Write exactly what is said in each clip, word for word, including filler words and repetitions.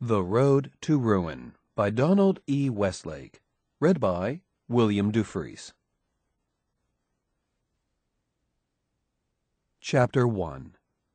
The Road to Ruin by Donald E. Westlake. Read by William Dufresne. Chapter one.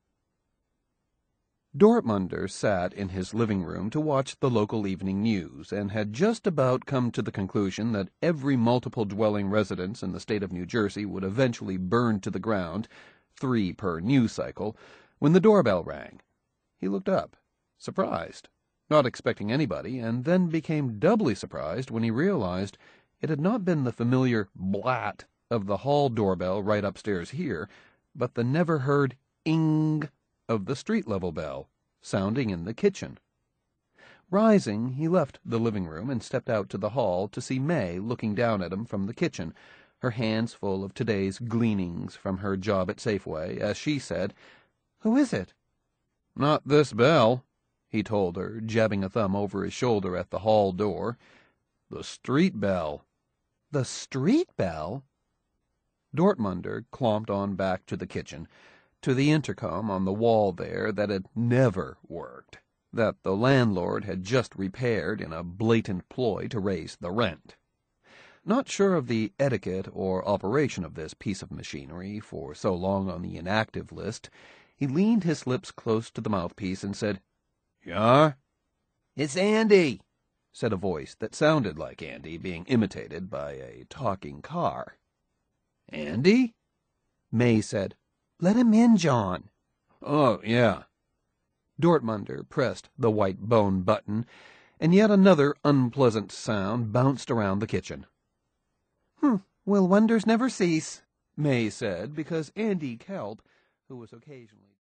Dortmunder sat in his living room to watch the local evening news, and had just about come to the conclusion that every multiple-dwelling residence in the state of New Jersey would eventually burn to the ground, three per news cycle, when the doorbell rang. He looked up, surprised, not expecting anybody, and then became doubly surprised when he realized it had not been the familiar blat of the hall doorbell right upstairs here, but the never-heard ing of the street-level bell, sounding in the kitchen. Rising, he left the living room and stepped out to the hall to see May looking down at him from the kitchen, her hands full of today's gleanings from her job at Safeway, as she said, "Who is it?" "Not this bell," he told her, jabbing a thumb over his shoulder at the hall door. "The street bell." "The street bell?" Dortmunder clomped on back to the kitchen, to the intercom on the wall there that had never worked, that the landlord had just repaired in a blatant ploy to raise the rent. Not sure of the etiquette or operation of this piece of machinery, for so long on the inactive list, he leaned his lips close to the mouthpiece and said, "Yeah?" "It's Andy," said a voice that sounded like Andy being imitated by a talking car. "Andy?" May said, "Let him in, John." "Oh, yeah." Dortmunder pressed the white bone button, and yet another unpleasant sound bounced around the kitchen. "Hm, will wonders never cease?" May said, because Andy Kelp, who was occasionally